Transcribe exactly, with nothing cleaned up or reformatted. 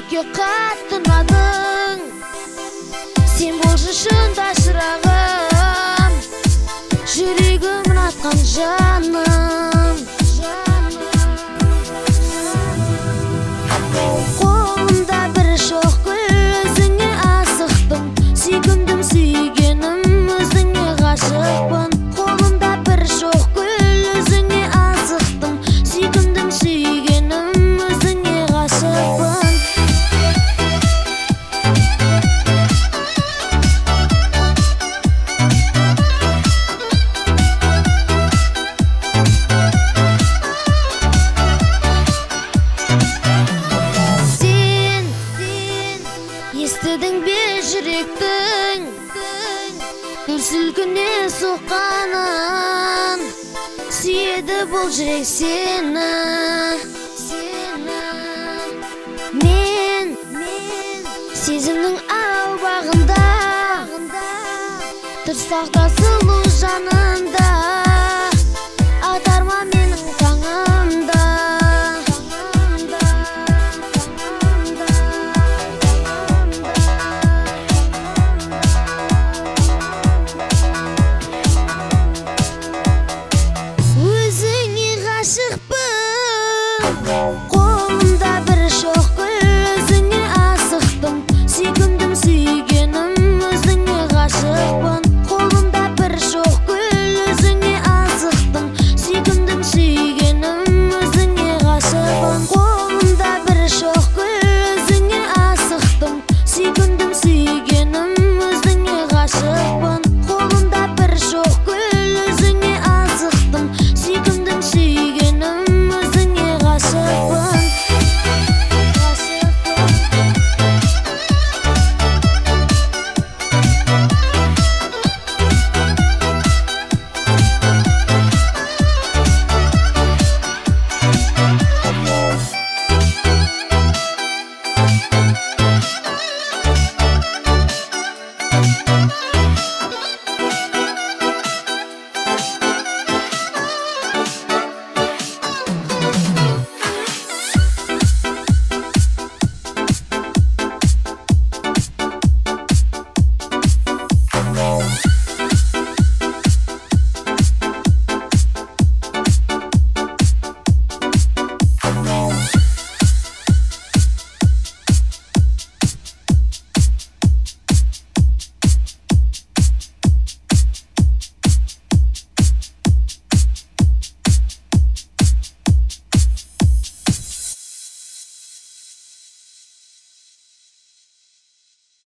жүрекке қатты ұнадың. Сен болшы шында шырағым, жүрегімнің атқан жаным. Қолымда бір шоқ гүл, өзіңе асықтым, сүйкімдім сүйгенім, өзіңе ғашықпын. Қолымда бір шоқ гүл, өзіңе асықтым, сүйкімдім сүйгенім, өзіңе ғашықпын. Естідің бе жүректің дүр сілкіне соққанын, сүйеді бұл жүрек сені. Мен сезімнің ау бағында, тұрсақта сұлу жанында, атарма менің таңымда. Қолымда бір шоқ гүл, өзіңе асықтым, сүйкімдім сүйгенім, өзіңе ғашықпын. Қолымда бір шоқ гүл, өзіңе асықтым, сүйкімдім сүйгенім, өзіңе ғашықпын. Қолымда бір шоқ гүл, өзіңе асықтым, сүйкімдім сүйгенім, өзіңе ғашықпын. Қолымда бір шоқ гүл, өзіңе асықтым, сүйкімдім сүйгенім, өзіңе ғашықпын. Come on.